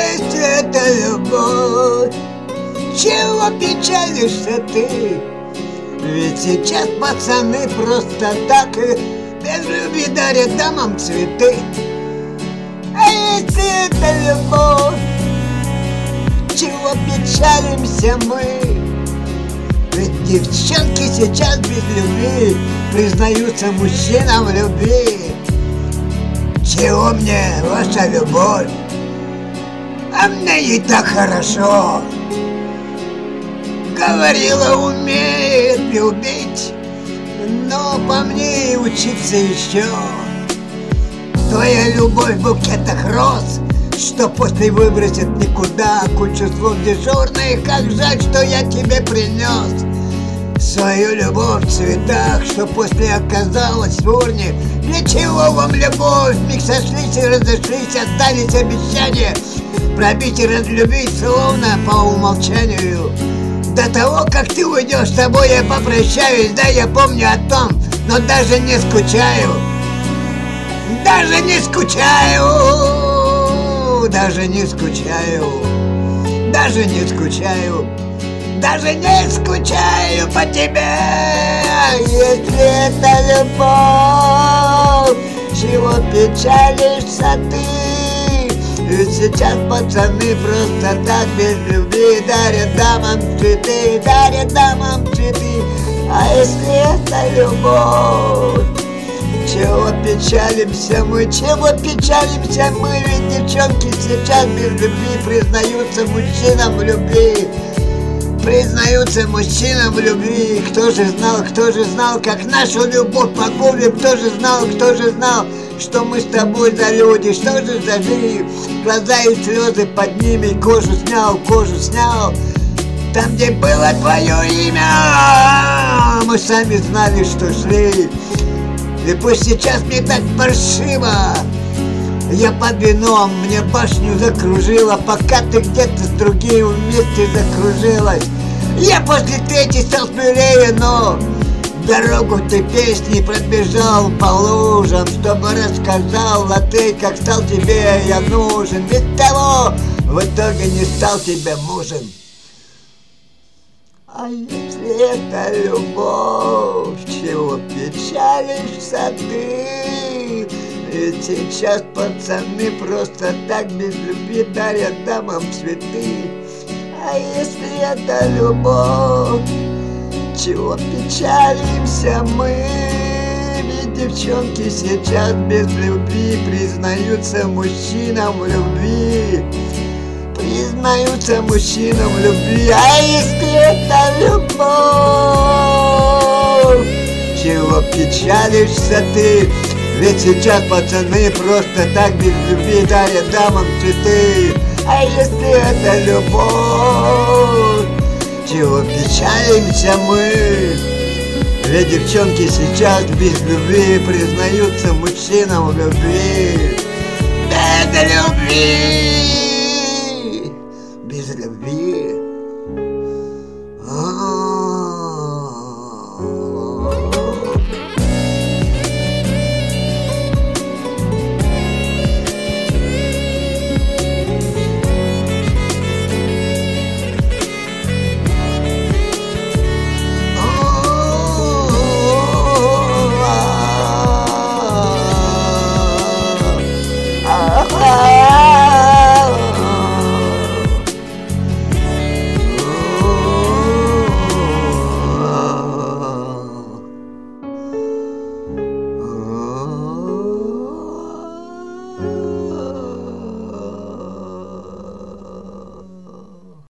если это любовь, чего печалишься ты? Ведь сейчас пацаны просто так без любви дарят дамам цветы. А если это любовь, чего печалимся мы? Ведь девчонки сейчас без любви признаются мужчинам в любви. Чего мне ваша любовь? А мне и так хорошо. Говорила, умеет любить, но по мне и учиться еще. Твоя любовь в букетах роз, что после выбросит никуда, кучу слов дежурных. Как жаль, что я тебе принес свою любовь в цветах, что после оказалась в урне. Для чего вам любовь? Миг сошлись и разошлись, остались обещания пробить и разлюбить, словно по умолчанию. До того, как ты уйдешь, с тобой я попрощаюсь. Да, я помню о том, но даже не скучаю. Даже не скучаю. Даже не скучаю. Даже не скучаю. Даже не скучаю по тебе. Если это любовь, чего печалишься ты? Ведь сейчас пацаны просто так без любви дарят дамам цветы, дарят дамам цветы. А если это любовь, чего печалимся мы, чего печалимся мы? Ведь девчонки сейчас без любви признаются мужчинам в любви. Признаются мужчинам в любви. Кто же знал, как нашу любовь погубим? Кто же знал, что мы с тобой за люди? Что же за жизнь? Глаза и слезы подними, кожу снял. Там, где было твое имя, мы сами знали, что шли. И пусть сейчас мне так паршиво, я под вином, мне башню закружила, пока ты где-то с другим вместе закружилась. Я после третьей стал смелее, но дорогу ты песни пробежал по лужам, чтобы рассказал, а ты как стал тебе я нужен. Ведь того в итоге не стал тебе мужем. А если это любовь, чего печалишься ты? Ведь сейчас пацаны просто так без любви дарят дамам цветы. А если это любовь, чего печалимся мы? Ведь девчонки сейчас без любви признаются мужчинам в любви. Признаются мужчинам в любви. А если это любовь, чего печалишься ты? Ведь сейчас пацаны просто так без любви дарят дамам цветы. А если это любовь, чего печалимся мы? Ведь девчонки сейчас без любви признаются мужчинам в любви. Без любви. Без любви.